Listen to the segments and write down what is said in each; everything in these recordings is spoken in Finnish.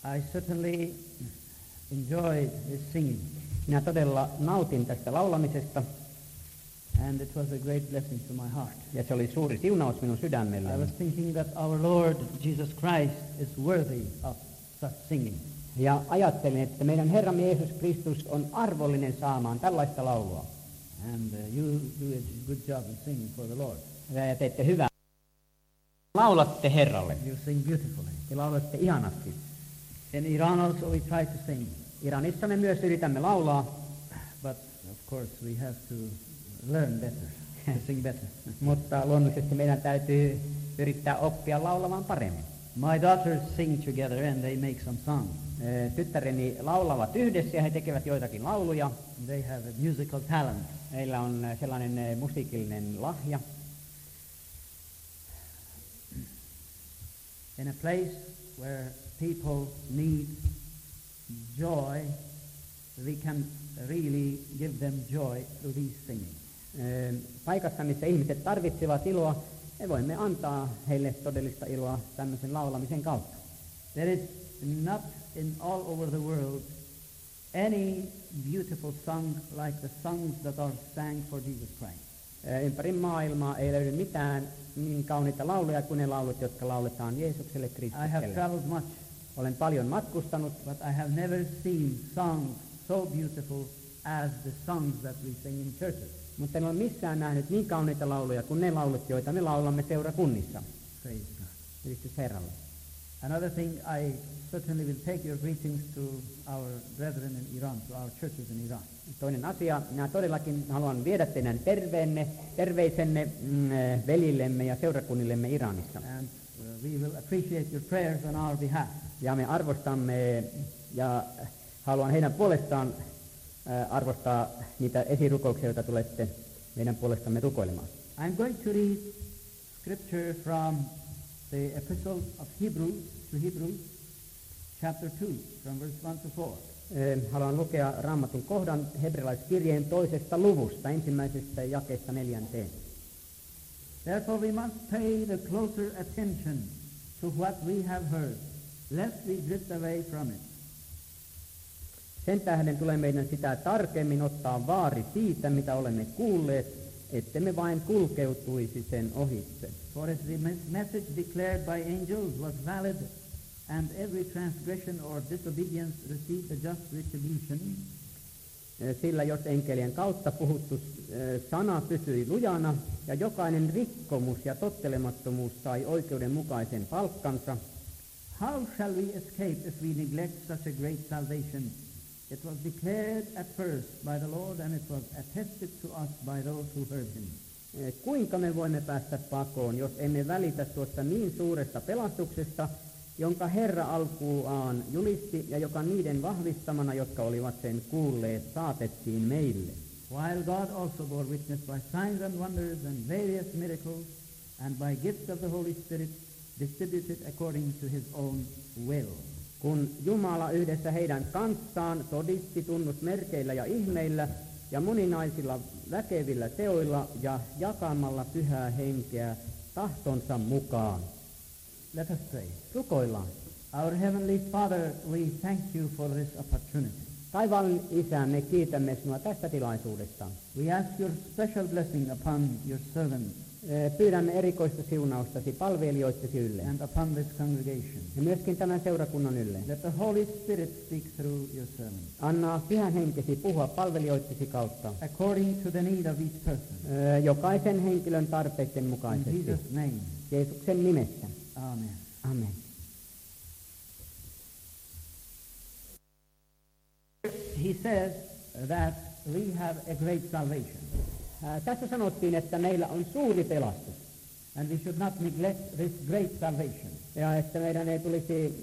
I certainly enjoyed his singing, Minä todella nautin tästä laulamisesta, and it was a great blessing to my heart. ja se oli suuri siunaus minun I sydämelläni. was thinking that our Lord Jesus Christ is worthy of such singing. Ja ajattelin, että meidän Herramme Jeesus Kristus on arvollinen saamaan tällaista laulua. And you do a good job in singing for the Lord. Ja teette hyvää. Laulatte Herralle. You sing beautifully. Te laulatte ihanasti. In Iran also we try to sing, Iranissa me myös yritämme laulaa, but of course we have to learn better, to sing better. mutta luonnollisesti meidän täytyy yrittää oppia laulamaan paremmin. My daughters sing together and they make some songs. Tyttäreni laulavat yhdessä ja he tekevät joitakin lauluja. They have a musical talent. Heillä on sellainen musiikillinen lahja. In a place where people need joy, we can really give them joy through these singing. Paikassa, missä ihmiset tarvitsevat iloa, me voimme antaa heille todellista iloa tämmöisen laulamisen kautta. There is not in all over the world any beautiful song like the songs that are sang for Jesus Christ. Ympäri maailmaa ei löydy mitään niin kauniita lauluja kuin ne laulut, jotka lauletaan Jeesukselle I have Kristukselle. traveled much, Olen paljon matkustanut, but I have never seen songs so beautiful as the songs that we sing in churches. mutta en ole missään nähnyt niin kauniita lauluja kuin ne laulut, joita me laulamme seurakunnissa. Praise God. Yhdistys Herralle. Another thing, I certainly will take your greetings to our brethren in Iran, to our churches in Iran. Toinen asia, minä todellakin haluan viedä teidän terveisenne velillemme ja seurakunnillemme Iranissa. And we will appreciate your prayers on our behalf. Ja me arvostamme ja haluan heidän puolestaan arvostaa niitä esirukouksia, joita tulette meidän puolestamme rukoilemaan. I'm going to read scripture from the epistle of Hebrews to Hebrews, chapter 2, from verse 1 to 4. Haluan lukea Raamatun kohdan hebrealaiskirjeen 2. luvusta, ensimmäisestä jakeesta 4. Therefore we must pay the closer attention to what we have heard, lest we drift away from it. Sen tähden tulee meidän sitä tarkemmin ottaa vaari siitä, mitä olemme kuulleet, ettemme vain kulkeutuisi sen ohitse. For if the message declared by angels was valid, and every transgression or disobedience received a just retribution, Sillä jos enkelien kautta puhuttu sana pysyi lujana, ja jokainen rikkomus ja tottelemattomuus sai oikeudenmukaisen palkkansa, how shall we escape if we neglect such a great salvation? It was declared at first by the Lord, and it was attested to us by those who heard him. Kuinka me voimme päästä pakoon, jos emme välitä tuosta niin suuresta pelastuksesta, jonka Herra alkuaan julisti ja joka niiden vahvistamana, jotka olivat sen kuulleet, saatettiin meille. While God also bore witness by signs and wonders and various miracles, and by gifts of the Holy Spirit, distributed according to his own will. Kun Jumala yhdessä heidän kanssaan todisti tunnusmerkeillä ja ihmeillä ja moninaisilla väkevillä teoilla ja jakamalla pyhää henkeä tahtonsa mukaan. Let us pray. Rukoillaan. Our Heavenly Father, we thank you for this opportunity. Taivaan Isä, me kiitämme sinua tästä tilaisuudesta. We ask your special blessing upon your servants Pyydämme erikoista siunaustasi palvelijoittesi ylle and upon this congregation. ja myöskin tämän seurakunnan ylle. Let the Holy Spirit speak through your servants, Anna pyhän henkesi puhua palvelijoittesi kautta according to the need of each person. jokaisen henkilön tarpeiden In mukaisesti. Jesus' name, Jeesuksen nimessä. amen. Amen. He says that we have a great salvation, Tässä sanottiin, että meillä on suuri pelastus and we should not neglect this great salvation. ja että meidän ei tulisi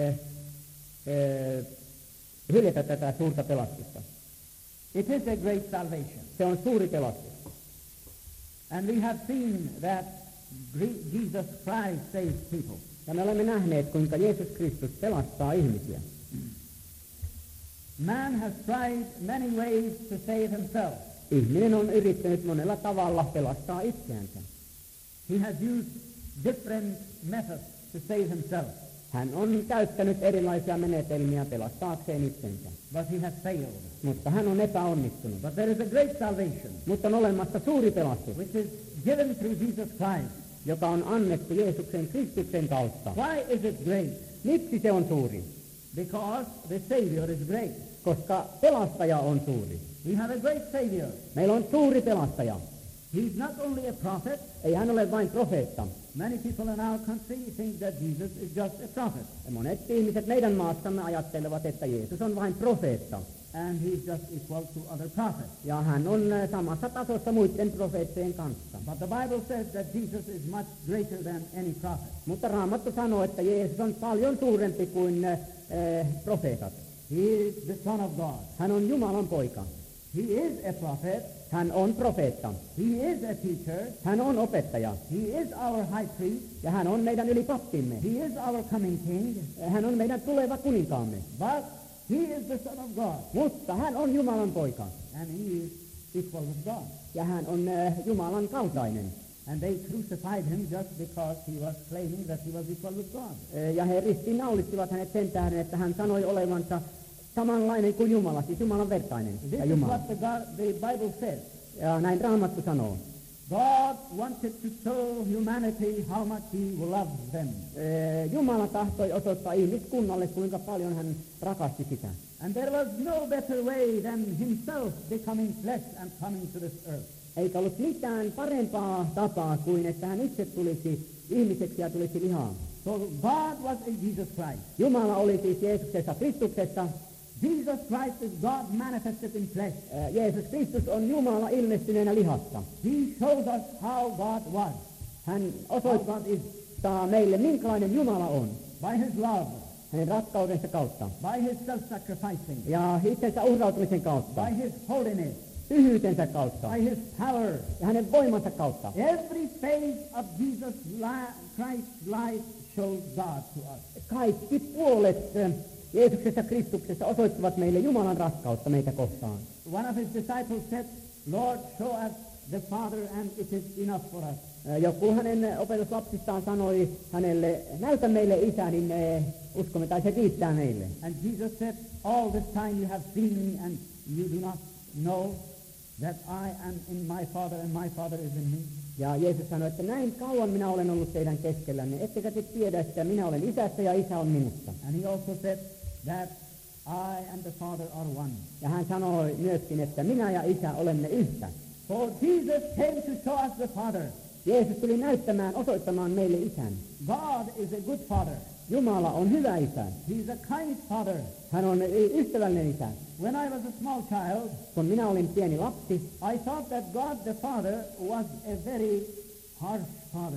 hyljätä tätä suurta pelastusta. It is a great salvation, Se on suuri pelastus. and we have seen that Jesus Christ saves people. Ja me olemme nähneet, kuinka Jeesus Kristus pelastaa ihmisiä. Man has tried many ways to save himself. Ihminen on yrittänyt monella tavalla pelastaa itseänsä. He has used different methods to save himself. Hän on käyttänyt erilaisia menetelmiä pelastaakseen itsensä, but he has failed. mutta hän on epäonnistunut. But there is a great salvation, Mutta on olemassa suuri pelastus, which is given through Jesus Christ. joka on annettu Jeesuksen Kristuksen kautta. Why is it great? Miksi se on suuri? Because the Savior is great. Koska pelastaja on suuri. We have a great Savior. Meillä on suuri pelastaja. He's not only a prophet. Ei hän ole vain profeetta. Many people in our country think that Jesus is just a prophet, Ja monet ihmiset meidän maassamme ajattelevat, että Jeesus on vain profeetta. and he's just equal to other prophets. Ja hän on samassa tasossa muiden profeettojen kanssa. But the Bible says that Jesus is much greater than any prophet. Mutta Raamattu sanoo, että Jeesus on paljon suurempi kuin profeetat. He is the Son of God. Hän on Jumalan poika. He is a prophet. Hän on profeetta. He is a teacher. Hän on opettaja. He is our high priest. Ja hän on meidän ylipappimme. He is our coming king. Hän on meidän tuleva kuninkaamme. But he is the Son of God, Mutta hän on Jumalan poika. and he is equal with God. Ja hän on Jumalan kaltainen. And they crucified him just because he was claiming that he was equal with God. Ja he ristiinnaulittivat hänet sen tähden, että hän sanoi olevansa samanlainen kuin Jumala, siis Jumalan vertainen This ja is Jumala. what the Bible says. Ja näin Raamattu sanoo. God wanted to show humanity how much he loves them. Jumala tahtoi osoittaa ihmiskunnalle, kuinka paljon hän rakasti sitä. And there was no better way than himself becoming flesh and coming to this earth. Eikä ollut mitään parempaa tapaa kuin, että hän itse tulisi ihmiseksi ja tulisi lihaan. So God was in Jesus Christ. Jumala oli siis Jeesuksessa Kristuksessa. Jesus Christ is God manifested in flesh. Jeesus Kristus on Jumala ilmestyneenä lihassa. He shows us how God was, Hän how osoittaa God is, meille, minkälainen Jumala on, by his love, hänen rakkaudensa kautta by his self-sacrificing, ja itsensä uhrautumisen kautta, by his holiness, pyhyytensä kautta by his power. ja hänen voimansa kautta. Every phase of Jesus' Christ's life shows God to us. Kaikki puolet Jeesuksessa Kristuksessa osoittavat meille Jumalan rakkautta meitä kohtaan. One of his disciples said, Lord, show us the Father and it is enough for us. Joku hänen opetuslapsistaan sanoi hänelle, näytä meille Isä, niin me uskomme, tai se riittää meille. And Jesus said, all this time you have seen me and you do not know that I am in my Father and my Father is in me. Ja Jeesus sanoi, että näin kauan minä olen ollut teidän keskellänne, ettekä te tiedä, että minä olen Isässä ja Isä on minussa. And he also said that I and the Father are one. Ja hän sanoi myöskin, että minä ja Isä olemme yhtä. So Jesus came to show us the Father. Jeesus tuli näyttämään, osoittamaan meille Isän. God is a good Father. Jumala on hyvä Isä. He is a kind Father. Hän on ystävällinen Isä. When I was a small child, Kun minä olin pieni lapsi, I thought that God the Father was a very harsh Father.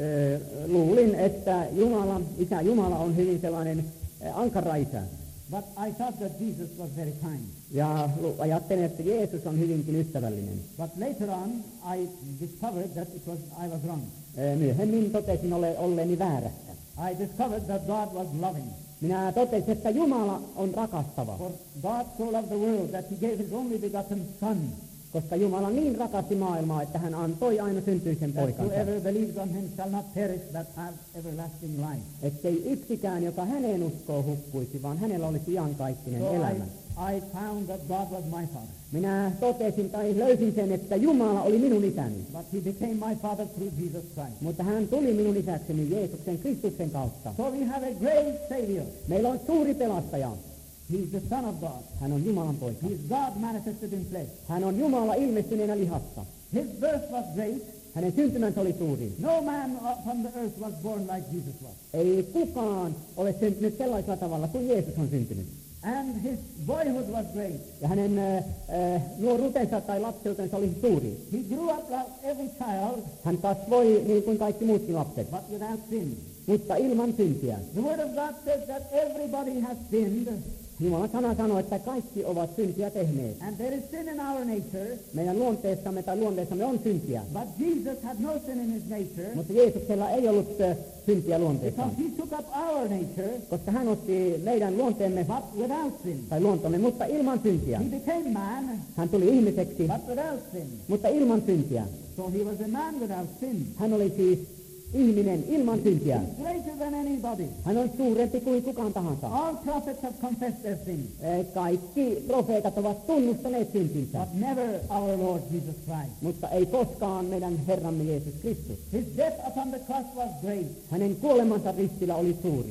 luulin, että Isä Jumala on hyvin sellainen ankara Isä. But I thought that Jesus was very kind. Ja ajattelin, että Jeesus on hyvinkin ystävällinen. But later on, I discovered that I was wrong. Myöhemmin totesin olleeni väärässä. I discovered that God was loving. Minä totesin, että Jumala on rakastava, For God so loved the world that he gave his only begotten Son, koska Jumala niin rakasti maailmaa, että hän antoi aina syntyisen that poikansa. whoever believes on him shall not perish but have everlasting life. Ettei yksikään, joka häneen uskoo, hukkuisi, vaan hänellä olisi iankaikkinen So elämä. I found that God was my Father. Minä totesin tai löysin sen, että Jumala oli minun isäni, But he became my Father through Jesus Christ. mutta hän tuli minun isäkseni Jeesuksen Kristuksen kautta. So we have a great Savior. Meillä on suuri pelastaja. He is the Son of God. Hän on Jumalan poika. He is God manifested in flesh. Hän on Jumala ilmestyneenä lihassa. His birth was great. Hänen syntymänsä oli suuri. No man from the earth was born like Jesus was. Ei kukaan ole syntynyt sellaisella tavalla kuin Jeesus on syntynyt. And his boyhood was great. Ja hänen nuoruutensa tai lapseutensa oli suuri. He grew up like every child, Hän kasvoi niin kuin kaikki muutkin lapset, but without sin. mutta ilman syntiä. The word of God says that everybody has sinned, Jumalan sana sanoo, että kaikki ovat syntiä tehneet. and there is sin in our nature, Meidän luonteessamme on syntiä, but Jesus had no sin in his nature, mutta Jeesuksella ei ollut syntiä luonteessaan, because he took up our nature, koska hän otti meidän luonteemme but without sin. tai luontomme, mutta ilman syntiä. He became man, Hän tuli ihmiseksi, but without sin. mutta ilman syntiä. So he was a man without sin. Hän oli siis ihminen ilman syntiä. He's greater than anybody. Hän on suurempi kuin kukaan tahansa. All prophets have confessed their sins, Kaikki profeetat ovat tunnustaneet syntinsä, but never our Lord Jesus Christ. mutta ei koskaan meidän Herramme Jeesus Kristus. His death upon the cross was great. Hänen kuolemansa ristillä oli suuri.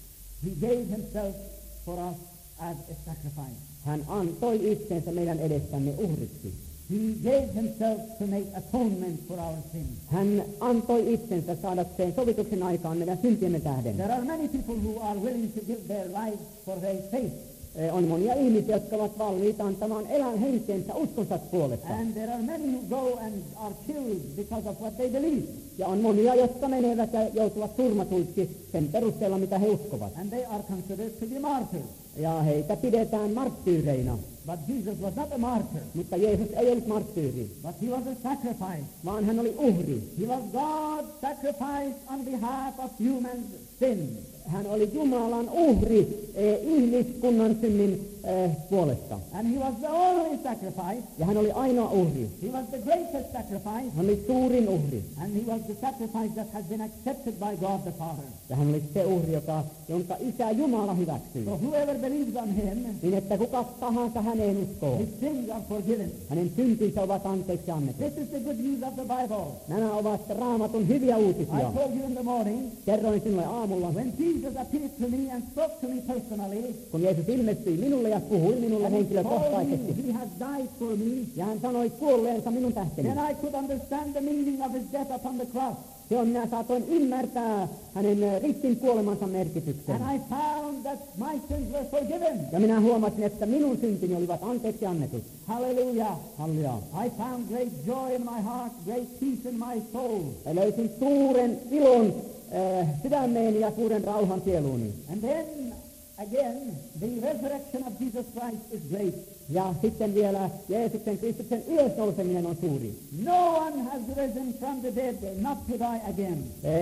He gave himself for us as a sacrifice. Hän antoi itsensä meidän edestämme uhriksi. He gave himself to make atonement for our sins. Hän antoi itsensä saadakseen sovituksen aikaan meidän syntiemme tähden. There are many people who are willing to give their lives for their faith. On monia ihmisiä, jotka ovat valmiita antamaan henkensä uskonsa puolesta. And there are many who go and are killed because of what they believe. Ja on monia, jotka menevät ja joutuvat surmatuiksi sen perusteella, mitä he uskovat. And they are considered to be martyrs. Ja heitä pidetään marttyyreina. But Jesus was not a martyr, Mutta Jeesus ei ollut marttyyri, but he was a sacrifice. vaan hän oli uhri. He was God's sacrifice on behalf of human sin. Hän oli Jumalan uhri ihmiskunnan synnin puolesta. And he was the only sacrifice. Ja hän oli ainoa uhri. He was the greatest sacrifice. Hän oli suurin uhri. And he was the sacrifice that has been accepted by God the Father. Ja hän oli se uhri, jonka Isä Jumala hyväksyi. So whoever believes on him, Niin että kuka tahansa häneen uskoo, his sins are forgiven. hänen syntinsä ovat anteeksi annetut. This is the good news of the Bible. Nämä ovat Raamatun hyviä I uutisia. told you in the morning, Kerroin sinulle aamulla, when Jesus appeared to me and spoke to me personally, kun Jeesus ilmestyi minulle ja puhui minulle and he told henkilökohtaisesti. me he has died for me, Ja hän sanoi kuolleensa minun tähteni. then I could understand the meaning of his death upon the cross. Silloin minä saatoin ymmärtää hänen ristin kuolemansa merkityksen. And I found that my sins were forgiven. Ja minä huomasin, että minun syntini olivat anteeksi annetut. Hallelujah. Halleluja. I found great joy in my heart, great peace in my soul. Ja löysin suuren ilon sydämeeni ja suuren rauhan sieluuni. And then, again, the resurrection of Jesus Christ is great. Ja sitten vielä Jeesuksen Kristuksen ylösnouseminen on suuri. No one has risen from the dead not to die again.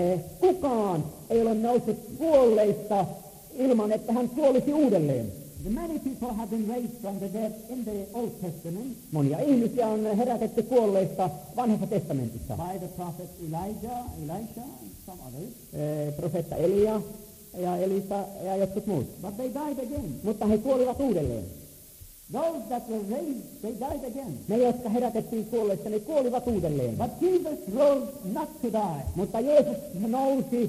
Kukaan ei ole noussut kuolleista ilman, että hän kuolisi uudelleen. Many people have been raised from the dead in the Old Testament Monia ihmisiä on herätetty kuolleista vanhassa testamentissa. by the prophet Elijah, Elisha, and some others. Profeetta Elia ja Elisa ja jotkut muut. But they died again. Mutta he kuolivat uudelleen. Those that were raised, they died again. Ne, jotka herätettiin kuolleista, ne kuolivat uudelleen. But Jesus rose not to die. Mutta Jeesus nousi,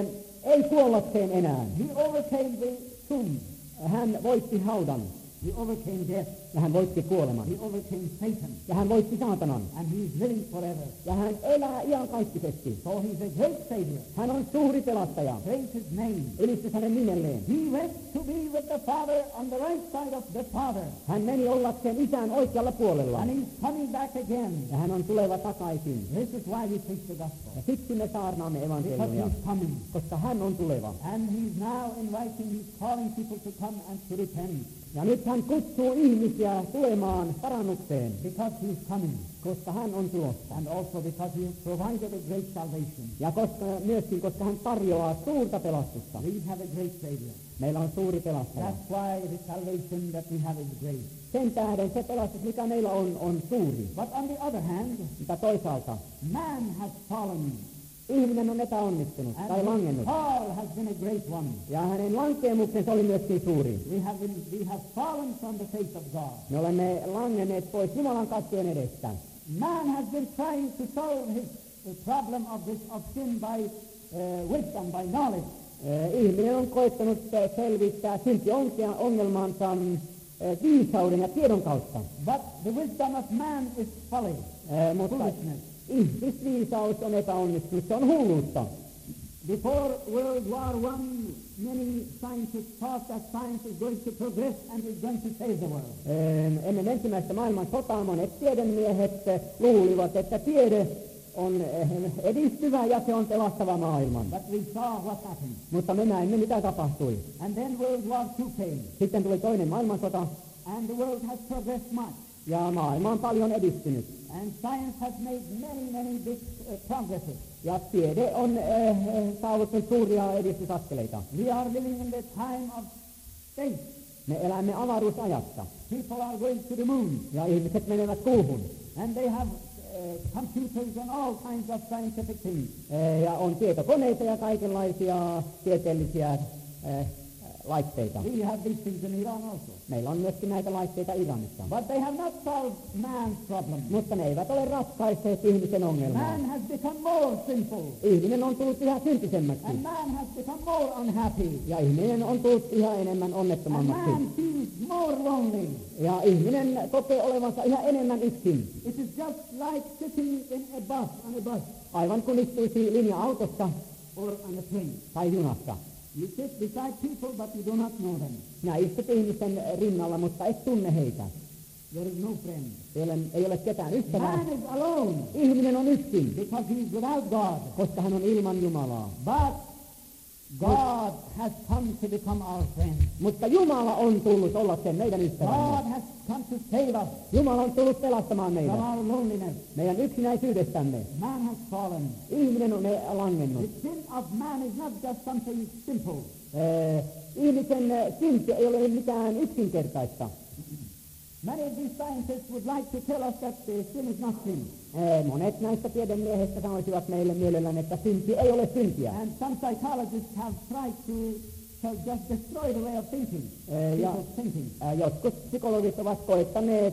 ei kuollakseen enää. He overcame the tomb. Hän voitti haudan. He overcame death. Ja hän voitti kuoleman. He overcame Satan. Ja hän voitti saatanan. And he is living forever. Ja hän elää iankaikkisesti. So he's a great Savior. Hän on suuri pelastaja. Praise his name. Ylistys hänen nimelleen. He went to be with the Father on the right side of the Father. Hän meni ollakseen Isän oikealla puolella. And he's coming back again. Ja hän on tuleva takaisin. This is why we preach the gospel. Ja siksi me saarnaamme Because evankeliumia. he's coming. Koska hän on tuleva. And he's now inviting, he's calling people to come and to repent. Ja nyt hän kutsuu ihmisiä tulemaan parannukseen. Because he's coming. Koska hän on tulossa. And also because he has provided a great salvation. Ja myöskin koska hän tarjoaa suurta pelastusta. We have a great Savior. Meillä on suuri pelastaja. That's why the salvation that we have is great. Sen tähden se pelastus, mikä meillä on suuri. But on the other hand, Mutta toisaalta man has fallen. ihminen on epäonnistunut And tai his langennut. fall has been a great one. Ja hänen lankeemuksensa oli myöskin suuri. We have fallen from the face of God. Me olemme langenneet pois Jumalan kasvojen edestä. Man has been trying to solve his problem of sin by wisdom, by knowledge. Ihminen on koettanut selvittää syntiongelmansa viisauden ja tiedon kautta. But the wisdom of man is folly, Mutta foolishness. ihmisviisaus on epäonnistunut, se on hulluutta. Before World War I, many scientists thought that science is going to progress and is going to save the world. Ennen ensimmäistä maailmansotaa monet tiedemiehet luulivat, että tiede on edistyvä ja se on pelastava maailman. But we saw what happened. Mutta me näimme, mitä tapahtui. And then World War II came, Sitten tuli toinen maailmansota and the world has progressed much. ja maailma on paljon edistynyt. And science has made many big progresses. Ja tiede on saavuttanut suuria edistysaskeleita. We are living in the time of space. Me elämme avaruusajassa People are going to the moon. ja ihmiset menevät kuuhun. And they have computers and all kinds of scientific things. Ja on tietokoneita ja kaikenlaisia tieteellisiä laitteita. We have these things in Iran also. Meillä on myöskin näitä laitteita Iranissa. But they have not solved man's problem. Mutta ne eivät ole ratkaisseet ihmisen ongelmaa. Man has become more sinful. Ihminen on tullut yhä syntisemmäksi. And man has become more unhappy. Ja ihminen on tullut yhä enemmän And onnettomammaksi. man feels more lonely. Ja ihminen kokee olevansa yhä enemmän yksin. It is just like sitting in a bus, on a bus, Aivan kun istuisi linja-autossa or on a train. tai junassa. You sit beside people, but you do not know them. Sinä istut ihmisten rinnalla, mutta et tunne heitä. There is no friend. Ei ole ketään ystävää. Man is alone Ihminen on yksin, because he is without God. koska hän on ilman Jumalaa. But God has come to become our friend. Mutta Jumala on tullut ollakseen meidän God ystävämme. has come to save us Jumala on tullut pelastamaan from meidät our loneliness. meidän yksinäisyydestämme. Man has fallen. Ihminen on langennut. The sin of man is not just something simple. Ihmisen synti ei ole mitään yksinkertaista. Many of these scientists would like to tell us that sin is not sin. Monet näistä tiedemiehistä sanoisivat meille mielellään, että synti ei ole syntiä. And some psychologists have tried to just destroy the way of thinking. Ja People's thinking. jotkut psykologit ovat koettaneet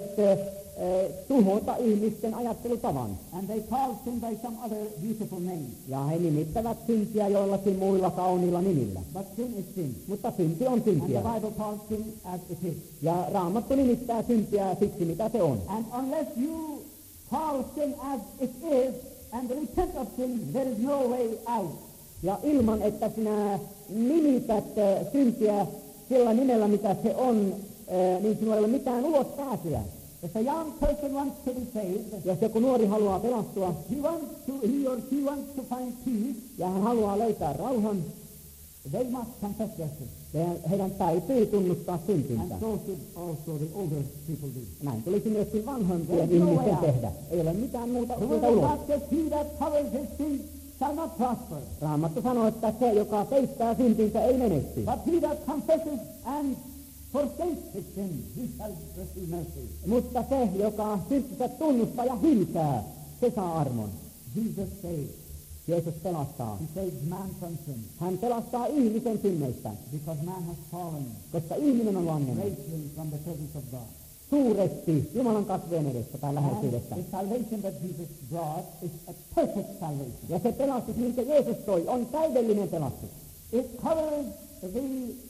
tuhota ihmisten ajattelutavan. And they call sin by some other beautiful name. Ja he nimittävät syntiä joillakin muilla kauniilla nimillä. But sin is sin. Mutta synti on And the syntiä. Bible calls sin as it is. Ja Raamattu nimittää syntiä siksi, mitä se on. And unless you call sin as it is and repent of sin, there is no way out. Ja ilman, että sinä nimität syntiä sillä nimellä, mitä se on, niin sinulla ei ole mitään ulospääsyä. If a young person wants to be saved, Jos joku nuori haluaa pelastua he or she wants to find peace, ja hän haluaa löytää rauhan, they must confess their sin. heidän täytyy tunnustaa And syntinsä. so should also the older people do. Näin tulisi myöskin vanhempien There's no way ihmisten out. tehdä. Ei ole mitään muuta The muuta word of ulos. God says, he that covers his sin shall not prosper. Raamattu sanoo, että se, joka peistää syntinsä, ei menesty. But he that confesses and forsakes his sin, he shall receive mercy. Mutta se, joka syntinsä tunnustaa ja hylkää, se saa armon. Jesus saves. Jeesus pelastaa. He saves man from sin. Hän pelastaa ihmisen synneistä, Because man has fallen koska ihminen on langennut greatly from the presence of God. suuresti Jumalan kasvojen edestä tai läheisyydestä. And the salvation that Jesus brought is a perfect salvation. Ja se pelastus, minkä Jeesus toi, on täydellinen pelastus. It covers the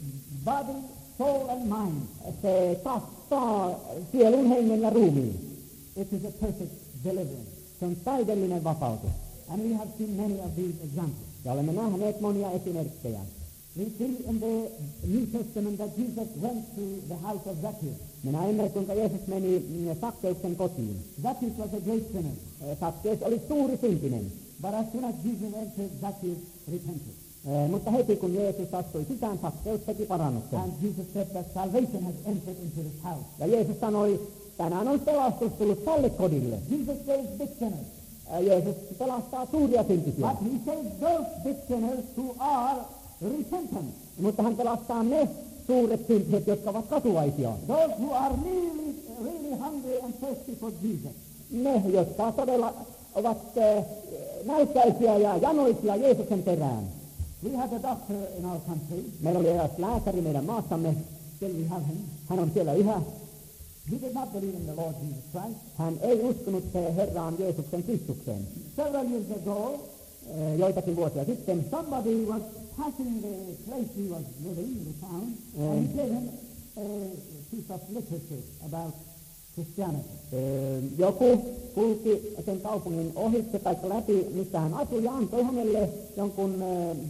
body, soul and mind. Se kattaa sielun, hengen ja ruumiin. It is a perfect deliverance. Se on täydellinen vapautus. And we have seen many of these examples. Ja olemme nähneet monia esimerkkejä. We see in the New Testament that Jesus went to the house of Zacchaeus. Me näemme, kuinka Jeesus meni Sakkeuksen kotiin. Zacchaeus was a great sinner. Sakkeus oli suuri syntinen. But as soon as Jesus entered, Zacchaeus repented. Mutta heti kun Jeesus astui sisään, Sakkeus teki parannuksen. And Jesus said that salvation has entered into this house. Ja Jeesus sanoi, tänään on pelastus tullut tälle kodille. Jesus saves big sinners. Jeesus pelastaa suuria syntisiä. But he saves those big sinners who are repentant. Mutta hän pelastaa ne suuret syntiset, jotka ovat katuvaisia. Those who are really hungry and thirsty for Jesus. Ne, jotka todella ovat nälkäisiä ja janoisia Jeesuksen perään. We have a doctor in our country. Meillä oli eräs lääkäri meidän maassamme. Still we have him. Hän on siellä yhä. He did not believe in the Lord Jesus Christ. Hän ei uskonut Herraan Jeesuksen Kristukseen. Several years ago, Joitakin vuosia sitten somebody was passing the place he was living, the town, and he gave him a piece of literature about Christianity. joku kulki sen kaupungin ohitse tai läpi, missä hän asui, ja antoi hänelle jonkun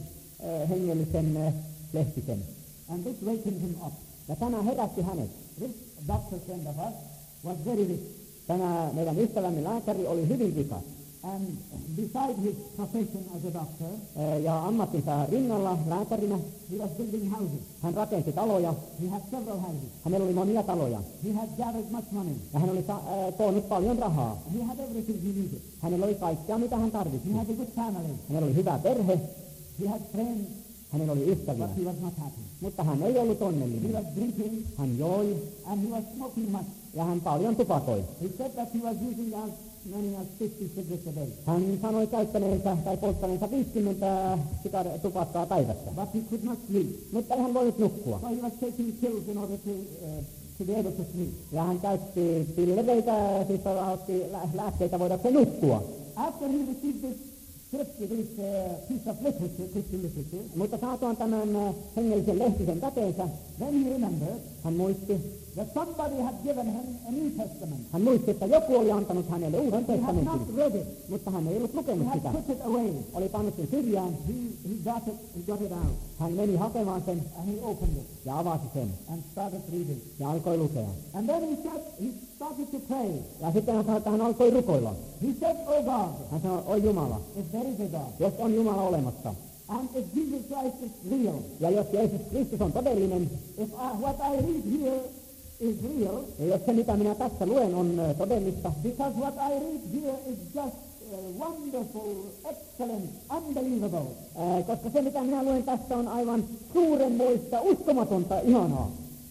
hengellisen lehtisen. And this wakened him up. Ja tämä herätti hänet. This doctor friend of us was very rich. Tämä meidän ystävämme lääkäri oli hyvin rikas. And beside his profession as a doctor, Ja ammattinsa rinnalla lääkärinä he was building houses. hän rakensi taloja. He had several houses. Hänellä oli monia taloja. He had gathered much money. Ja hän oli koonnut paljon rahaa. He had everything he needed. Hänellä oli kaikkea, mitä hän tarvitsi. He had a good family. Hänellä oli hyvä perhe. He had friends Hänellä oli ystäviä, but he was not happy. mutta hän ei ollut He onnellinen. was drinking Hän joi and he was smoking much. ja hän paljon tupakoi. He said that he was using as many as 50 cigarettes a day. Hän sanoi käyttäneensä tai polttaneensa 50 tupakkaa päivässä, But he could not sleep. mutta ei hän voinut nukkua. So he was taking pills in order to be able to sleep. Ja hän käytti pillereitä, siis otti lääkkeitä voidakseen nukkua. After he received this piece of literature, Christian literature, Mutta saatuaan tämän hengellisen lehtisen käteensä, then he remembered hän muisti, that somebody had given him a New Testament. että joku oli antanut hänelle uuden He had not testamentin, read it. mutta hän ei ollut He lukenut had sitä. put it away. Oli pannut sen syrjään, He got it out, hän meni hakemaan sen and he opened it ja avasi sen and started reading. ja alkoi lukea. And then he started to pray. Ja sitten hän sanoi, että hän alkoi rukoilla. He said, "Oh God, Hän sanoi, oi Jumala, if there is a God, jos on Jumala olemassa, and if Jesus Christ is real, ja jos Jeesus Kristus on todellinen, if what I read here is real, ja jos se mitä minä tässä luen on todellista, because what I read here is just wonderful, excellent, unbelievable. Koska se mitä minä luen tässä on aivan suurenmoista, uskomatonta, ihanaa.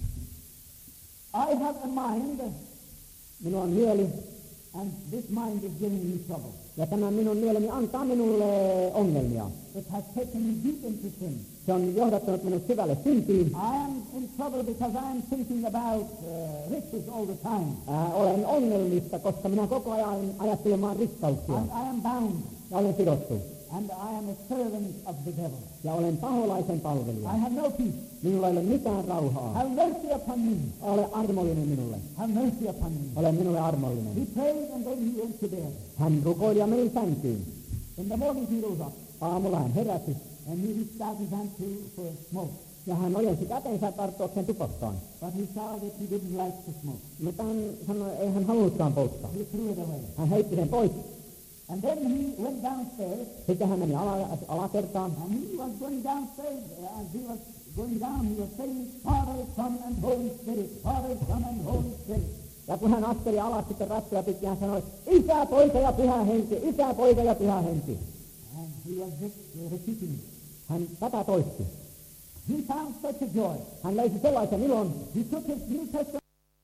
I have a mind, Minulla on mieli, and this mind is giving me trouble. ja tämä minun mieleni antaa minulle ongelmia. It has taken me deep into sin. Se on johdattanut minut syvälle syntiin. I am in trouble because I am thinking about riches all the time. Olen ongelmista, koska minä koko ajan ajattelen vain rikkauksia. And I am bound, Ja olen sidottu. and I am a servant of the devil. Ja olen paholaisen palvelija. I have no peace. Minulla ei ole mitään rauhaa. Have mercy upon me. Ole armollinen minulle. Have mercy upon me. Ole minulle He armollinen. prayed and then he went to bed. Hän rukoili ja meni sänkyyn. In the morning he rose up Aamulla hän heräsi and he reached out his hand for smoke. ja hän ojensi kätensä tarttuakseen tupakkaan. But he saw that he didn't like to smoke. Mutta hän sanoi, ei hän halunnutkaan polttaa. He threw it away. Hän heitti sen pois. And then he went downstairs, Sitten hän meni alakertaan. and he was going downstairs. As he was going down, he was saying, Father, Son, and Holy Spirit. Father, Son, and Holy Spirit. Ja kun hän asteli alas sitten rattoja pitkin, hän sanoi, Isä, Poika ja Pyhä Henki, Isä, Poika ja Pyhä Henki. And he was just repeating it. Hän tätä toisti. He found such a joy. Hän löysi sellaisen ilon. He took his New Testament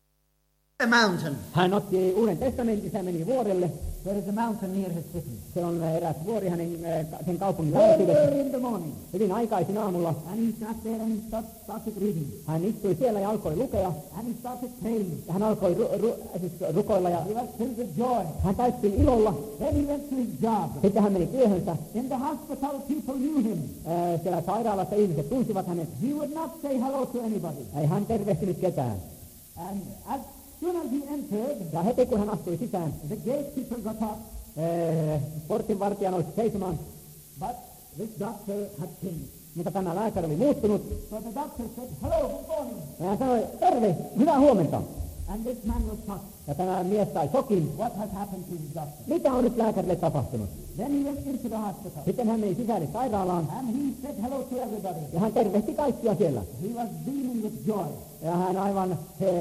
a mountain. Hän otti Uuden testamentin ja meni vuorelle. There is a mountain near his city. Se on eräs vuori hänen sen kaupungin Very läheisyydessä. early in the morning. Hyvin aikaisin aamulla And he sat there and he started reading. hän istui siellä ja alkoi lukea. And he started praying. Ja hän alkoi rukoilla ja He was filled with joy. hän täyttyi ilolla. Then he went to his job. Sitten hän meni työhönsä. In the hospital, people knew him. Siellä sairaalassa ihmiset tunsivat hänet. He would not say hello to anybody. Ei hän tervehtinyt ketään. And as soon as he entered, Ja heti kun hän astui sisään, the gatekeeper got up. portinvartija nousi seisomaan. But this doctor had changed. Mutta tämä lääkäri oli muuttunut. So the doctor said, hello, good morning. Ja hän sanoi, terve, hyvää huomenta. And this man was shocked. Ja tämä mies sai shokin. What has happened to his doctor? Mitä on nyt lääkärille tapahtunut? Then he went into the hospital. Sitten hän meni sisälle sairaalaan. And he said hello to everybody. Ja hän tervehti kaikkia siellä. He was beaming with joy. Ja hän aivan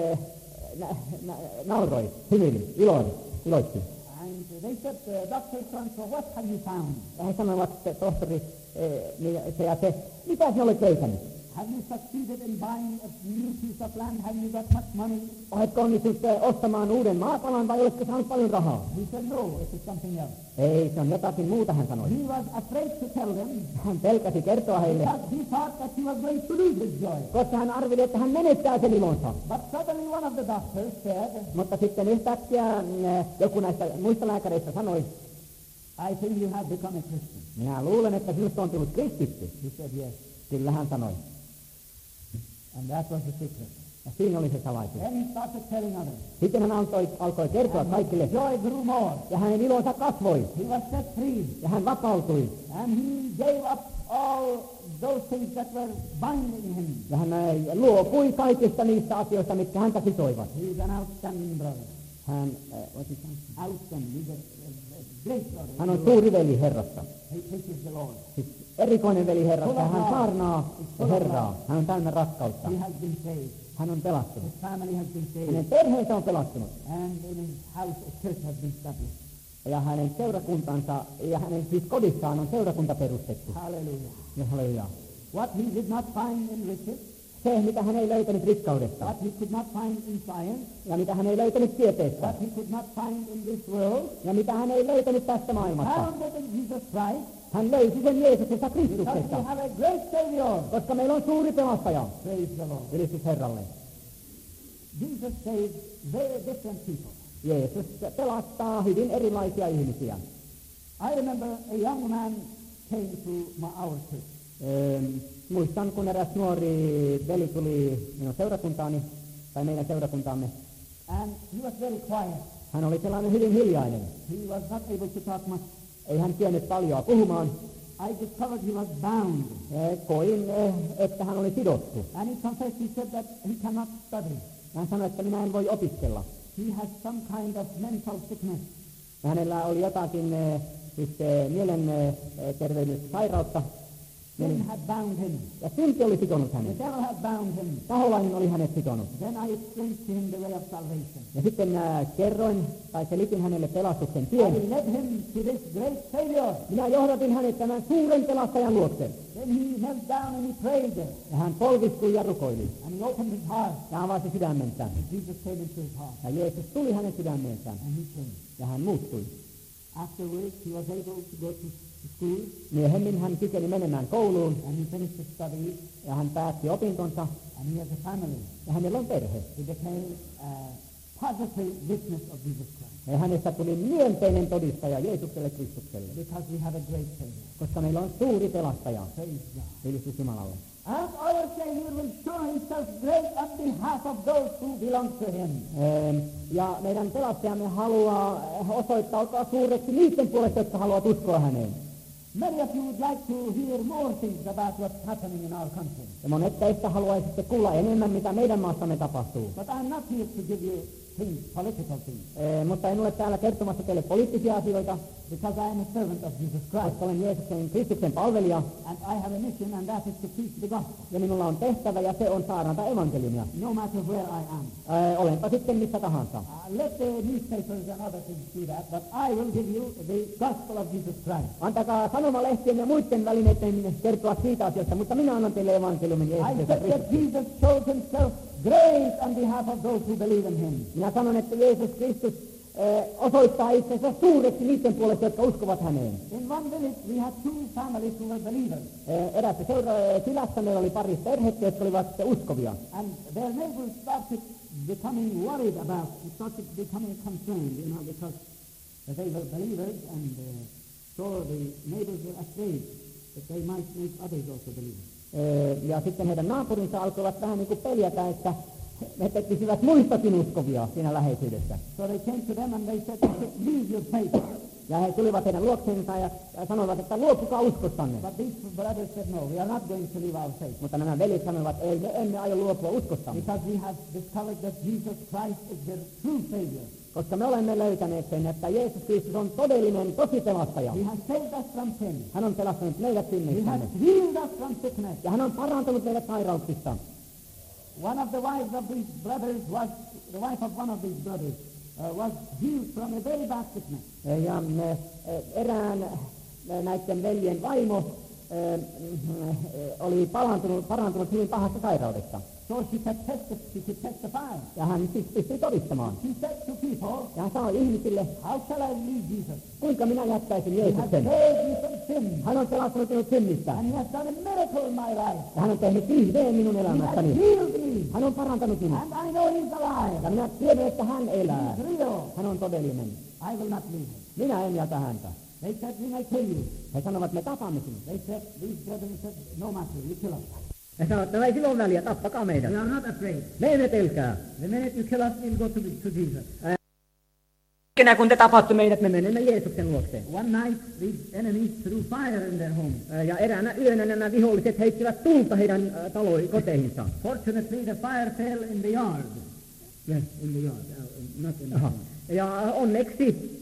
nauroi, hymyili, iloitti. And they said, Dr. Franco, what have you found? Ja he sanoivat, että tohtori, se ja se, mitä sinä olet löytänyt? Have you succeeded in buying a new piece of land? Have you got much money? Oletko onnistunut ostamaan uuden maapalan vai oletko saanut paljon rahaa? He said, no, it is something else. Ei, se on jotakin muuta, hän sanoi. He was afraid to tell them Hän pelkäsi kertoa heille, because he thought that he was going to lose his joy. koska hän arveli, että hän menettää sen ilonsa. But suddenly one of the doctors said, Mutta sitten yhtäkkiä joku näistä muista lääkäreistä sanoi, I think you have become a Christian. minä luulen, että sinusta on tullut kristitty. He said, yes. Kyllä hän sanoi. And that was the secret. Ja siinä oli se salaisuus. Then he started telling others. Sitten hän alkoi kertoa kaikille, Joy grew more. ja hänen ilonsa kasvoi, He was set free. ja hän vapautui. And he gave up all those things that were binding him. Ja hän luopui kaikista niistä asioista, mitkä häntä sitoivat. He is an outstanding brother. Hän, Outstanding. He's a great brother. hän on suuri veli Herrasta. He preaches the Lord. Siis erikoinen veli Herrasta. Hän saarnaa Herraa. Hän on täynnä rakkautta. He has been saved. Hän on pelastunut. His family has been saved. Hänen perheensä on pelastunut. And in his house a church has been established. Ja hänen seurakuntansa ja hänen siis kodissaan on seurakunta perustettu. Hallelujah. Ja halleluja. what he did not find in riches, Se, mitä hän ei löytänyt rikkaudesta, what he could not find in science, ja mitä hän ei löytänyt tieteestä, what he could not find in this world, ja mitä hän ei löytänyt tästä maailmasta. found it in Jesus Christ, Hän löysi sen Jeesuksessa because we Kristuksessa, have a great Savior. koska meillä on suuri pelastaja. Praise the Lord. Ylistys Herralle. Jesus saves very different people. Jeesus pelastaa hyvin erilaisia ihmisiä. I remember a young man came to our church. Muistan, kun eräs nuori veli tuli minun seurakuntaani, tai meidän seurakuntaamme. And he was very quiet. Hän oli sellainen hyvin hiljainen. He was not able to talk much. Ei hän tiennyt paljon puhumaan. I discovered he was bound. Koin, että hän oli sidottu. And he confessed, he said that he cannot study. Hän sanoi, että minä en voi opiskella. He has some kind of mental sickness. Hänellä oli jotakin mielenterveyssairautta. Sin had bound him. Ja synti oli sitonut The hänet. devil had bound him. Paholainen oli hänet sitonut. Then I explained to him the way of salvation. Ja sitten kerroin, tai selitin hänelle pelastuksen I tien. led him to this great Savior. Minä johdatin hänet tämän suuren pelastajan luokse. Then he knelt down and he prayed. Ja hän polvistui ja rukoili. And he opened his heart. Ja avasi sydämentään. And Jesus came into his heart. Ja Jeesus tuli hänen sydämeensään. And he changed. Ja hän muuttui. Afterwards, he was able to go to school. Myöhemmin hän kykeni menemään kouluun. And he finished his studies. Ja hän päätti opintonsa. And he has a family. Ja hänellä on perhe. He became a positive witness of Jesus Christ. Ja hänestä tuli myönteinen todistaja Jeesukselle Kristukselle. Because we have a great Savior. Koska meillä on suuri pelastaja. Praise God. Ylistys Jumalalle. And our Savior will show himself great on behalf of those who belong to him. Ja meidän pelastajamme haluaa osoittautua suureksi niiden puolesta, jotka haluavat uskoa häneen. Many of you would like to hear more things about what's happening in our country. Ja monet teistä haluaisitte kuulla enemmän, mitä meidän maassamme tapahtuu. But I'm not here to give you things, political things, Mutta en ole täällä kertomassa teille poliittisia asioita, because I am a servant of Jesus Christ. koska olen Jeesuksen Kristuksen palvelija. And I have a mission, and that is to preach the gospel, Ja minulla on tehtävä, ja se on saarnata evankeliumia. no matter where I am. Olenpa sitten missä tahansa. Let the newspapers and other things do that, but I will give you the gospel of Jesus Christ. Antakaa sanomalehtien ja muiden välineiden kertoa siitä asiasta, mutta minä annan teille evankeliumin I Jeesuksen said that Kristuksen. Jesus showed himself great on behalf of those who believe in him. Minä sanon, että Jeesus Kristus osoittaa itsensä suureksi niiden puolesta, jotka uskovat häneen. In one village, we had two families who were believers, Erässä kylässä meillä oli pari perhettä, jotka olivat uskovia. and their neighbors started becoming worried about, started becoming concerned, because they were believers, and so the neighbors were afraid that they might make others also believers. Ja sitten heidän naapurinsa alkoivat vähän niin kuin peljätä, että he tekisivät muistakin uskovia siinä läheisyydessä. So they came to them and they said, leave your faith. Ja he tulivat heidän luokseensa ja sanoivat, että luopukaa uskostanne. But these brothers said, no, we are not going to leave our faith. Mutta nämä veljet sanoivat, ei, me emme aio luopua uskostamme. Because we have discovered that Jesus Christ is the true Savior. Koska me olemme löytäneet sen, että Jeesus Kristus on todellinen, tosi pelastaja. He has saved us from sin. Hän on pelastanut meidät He has synneistämme. healed us from sickness. Ja hän on parantanut meidät sairauksista. One of the wives of these brothers was, the wife of one of these brothers was healed from a very bad sickness. Ja erään näiden veljen vaimo oli parantunut hyvin pahasta sairaudesta. So she could testify. Ja hän siis pystyi todistamaan. She said to people, Ja hän sanoi ihmisille, how shall I leave Jesus? kuinka minä jättäisin He has Jeesuksen. saved me from sin. Hän on pelastanut minut synnistä. And he has done a miracle in my life. Ja hän on tehnyt vihdeen minun He has elämässäni. healed me. Hän on parantanut minut. And I know he's alive. Ja minä tiedän, että hän elää. He's real. Hän on todellinen. I will not leave him. Minä en jätä häntä. They said, we may kill you. He sanovat, me tapamme sinut. They said, these brethren said, no matter, you kill us. He sanovat, että ei silloin väliä, tappakaa meidät. We are not afraid. Me emme pelkää. The minute you kill us, we'll go to Jesus. Kenä kun te tapatte meidät, me menemme Jeesuksen luokseen. One night, these enemies threw fire in their homes. Ja eräänä yönä nämä viholliset heittivät tulta heidän koteihinsa. Fortunately, the fire fell in the yard. Yes, in the yard, not in the home. Ja onneksi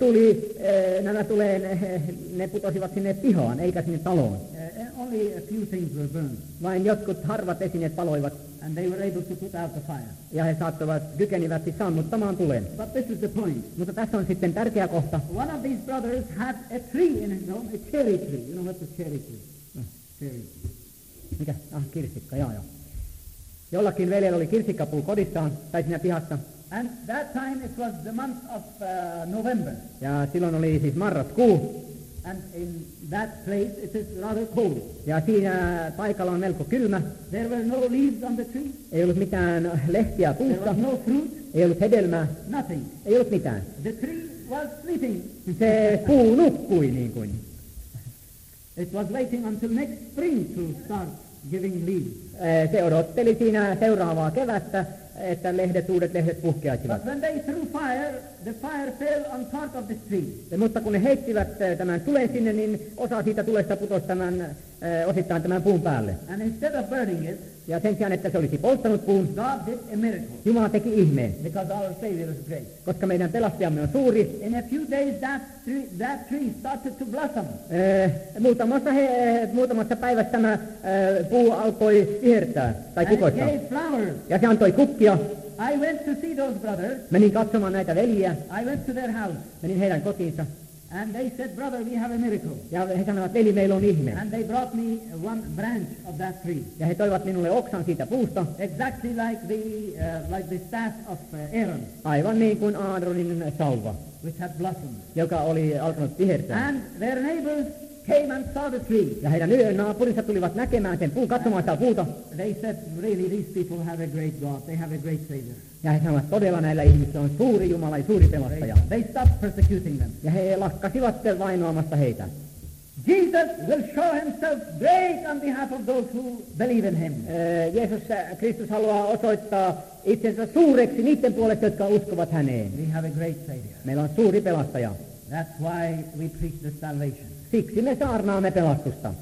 ne putosivat sinne pihaan, eikä sinne taloon. Only a few things were burned, Vain jotkut harvat esineet paloivat, and they were able to put out the fire. ja he kykenivät siis sammuttamaan tulen. But this is the point. Mutta tässä on sitten tärkeä kohta. One of these brothers had a tree in his home, a cherry tree. You know what's a cherry tree? Cherry tree. Mikä? Kirsikka, joo. Jollakin veljellä oli kirsikkapuu kodissaan, tai siinä pihassa. And that time it was the month of November. Ja silloin oli siis marraskuu. And in that place it is rather cold. Ja siinä paikalla on melko kylmä. There were no leaves on the tree. Ei ollut mitään lehtiä There puussa. was no fruit. Ei ollut hedelmää. Nothing. Ei ollut mitään. The tree was sleeping. Se puu nukkui niin kuin. It was waiting until next spring to start giving leaves. Se odotteli siinä seuraavaa kevättä, että uudet lehdet puhkeaisivat. But when they threw fire, the fire fell on part of the tree. Mutta kun ne heittivät tämän tulen sinne, niin osa siitä tulesta putosi osittain tämän puun päälle. And instead of burning it, Ja sen sijaan, että se olisi polttanut puun, God did a miracle. Jumala teki ihmeen, Because our Savior is great. koska meidän pelastajamme on suuri. In a few days that tree started to blossom. Muutamassa päivässä tämä puu alkoi vihertää tai And it kukoistaa. gave flowers. Ja se antoi kukkia. I went to see those brothers. Menin katsomaan näitä veljiä. I went to their house. Menin heidän kotiinsa. And they said, brother, we have a miracle. Ja he sanoivat, veli, meillä on ihme. And they brought me one branch of that tree. Ja he toivat minulle oksan siitä puusta. Exactly like the staff of Aaron, Aivan niin kuin Aaronin sauva, which had blossomed. joka oli alkanut vihertää. And their neighbors came and saw the tree. Ja heidän naapurinsa tulivat näkemään sen puun, katsomaan sitä puuta. They said, really, these people have a great God. They have a great Savior. Ja he sanoivat, todella näillä ihmisillä on suuri Jumala ja suuri pelastaja. They stopped persecuting them. Ja he lakkasivat vainoamasta heitä. Jesus will show himself great on behalf of those who believe in him. Jeesus Kristus haluaa osoittaa itsensä suureksi niiden puolesta, jotka uskovat häneen. We have a great Savior. Meillä on suuri pelastaja. That's why we preach the salvation. Siksi me saarnaamme pelastusta.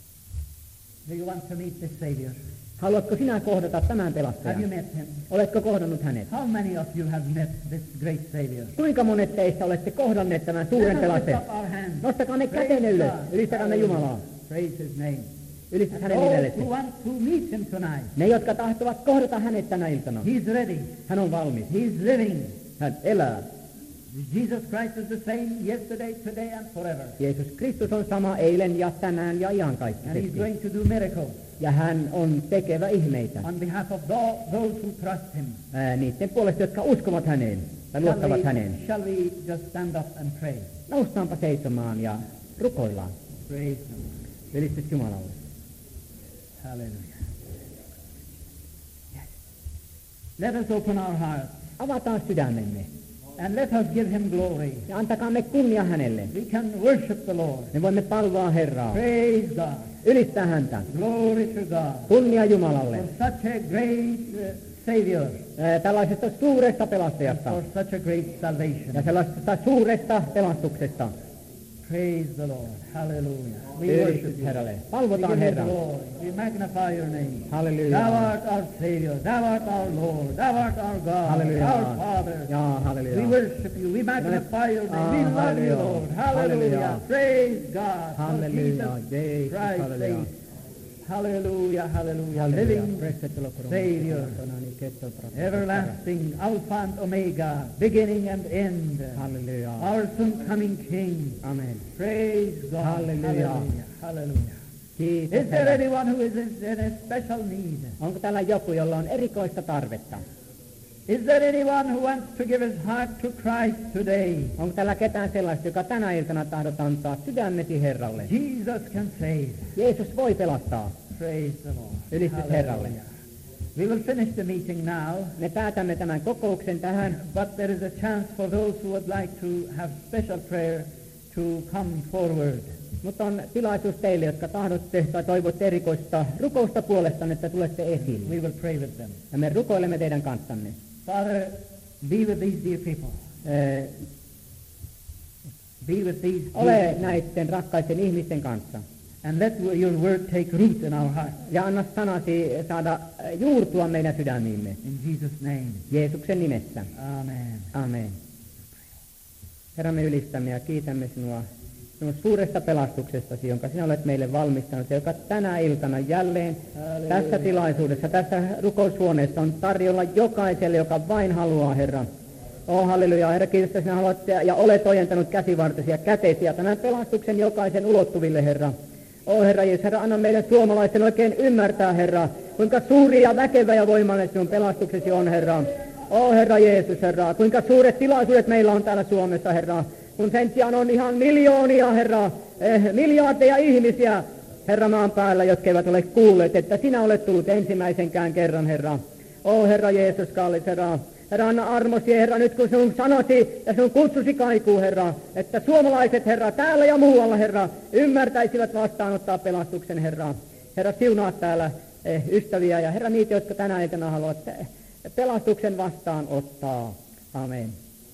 Do you want to meet this Savior? Haluatko sinä kohdata tämän Have you pelastajan? met him? Oletko kohdannut hänet? How many of you have met this great Savior? Kuinka monet teistä olette kohdanneet tämän suuren Let us lift pelastajan? up our hands. Nostakaa ne Praise kätenne ylös. God. Ylistäkäämme Jumalaa. Praise his name. Ylistä hänen Those nimellesi. who want to meet him tonight, Ne, jotka tahtovat kohdata hänet tänä iltana. he's ready. Hän on valmis. He's living. Hän elää. Jesus Christ is the same yesterday, today, and forever. Jeesus Kristus on sama eilen ja tänään ja And he's iankaikkisesti. going to do miracles Ja hän on tekevä ihmeitä. on behalf of those who trust him. Niiden puolesta, jotka uskovat häneen tai luottavat häneen. Shall we just stand up and pray? Noustaanpa seisomaan ja rukoillaan. Praise him. Ylistys Jumalalle. Hallelujah. Yes. Let us open our hearts Avataan sydämemme and let us give him glory. ja antakaamme kunnia hänelle. We can worship the Lord. Me voimme palvoa Herraa. Praise God. Ylistää häntä. Glory to God. Kunnia Jumalalle. For such a great Savior. Tällaisesta suuresta pelastajasta For such a great salvation. ja sellaisesta suuresta pelastuksesta. Praise the Lord. Hallelujah. We Ylistys worship you. Herralle. We Palvotaan give you Herraa. glory. We magnify your name. Halleluja. Thou art our Savior. Thou art our Lord. Thou art our God. Halleluja. Our Father. Ja We halleluja. worship you. We magnify your name. We love you, Hallelujah. Lord. Hallelujah. Hallelujah. Praise God. For Halleluja. Jesus Jeesus. Christ's Halleluja. sake. Hallelujah. Hallelujah. Halleluja. Living Presetelo Savior. Everlasting Alpha and Omega. Beginning and end. Halleluja. Our soon coming King. Amen. Praise God. Hallelujah. Hallelujah. Kiitos. Is there Herra. anyone who is in a special need? Onko täällä joku, jolla on erikoista tarvetta? Is there anyone who wants to give his heart to Christ today? Onko täällä ketään sellaista, joka tänä iltana tahdot antaa sydämesi Herralle? Jesus can save. Jeesus voi pelastaa. Praise the Lord. Ylistys Herralle. We will finish the meeting now, Me päätämme tämän kokouksen tähän, but there is a chance for those who would like to have special prayer to come forward. mutta on tilaisuus teille, jotka tahdotte tai toivotte erikoista rukousta puolestaan, että tulette esiin. We will pray with them. Ja me rukoilemme teidän kanssanne. Father, be with these dear people. Be with these Ole näiden rakkaiden ihmisten kanssa. and let your word take root in our hearts. Ja anna sanasi saada juurtua meidän sydämiimme. In Jesus' name. Jeesuksen nimessä. Amen. Amen. Herra, me ylistämme ja kiitämme sinua suuresta pelastuksestasi, jonka sinä olet meille valmistanut, ja joka tänä iltana jälleen tässä tilaisuudessa, tässä rukoushuoneessa on tarjolla jokaiselle, joka vain haluaa, Herra. Halleluja, Herra, kiitos, että sinä haluat ja olet ojentanut käsivartesi ja kätesi ja tämän pelastuksen jokaisen ulottuville, Herra. Herra Jeesus, Herra, anna meidän suomalaisten oikein ymmärtää, Herra, kuinka suuri ja väkevä ja voimallinen sinun pelastuksesi on, Herra. Herra Jeesus, Herra, kuinka suuret tilaisuudet meillä on täällä Suomessa, Herra, kun sen sijaan on ihan miljoonia, Herra, miljardeja ihmisiä, Herra, maan päällä, jotka eivät ole kuulleet, että sinä olet tullut ensimmäisenkään kerran, Herra. Herra Jeesus, kallis Herra. Herra, anna armosi, Herra, nyt kun sinun sanosi ja sinun kutsusi kaikuu, Herra, että suomalaiset, Herra, täällä ja muualla, Herra, ymmärtäisivät vastaanottaa pelastuksen, Herra. Herra, siunaa täällä ystäviä ja Herra niitä, jotka tänä iltana haluavat pelastuksen vastaanottaa. Amen.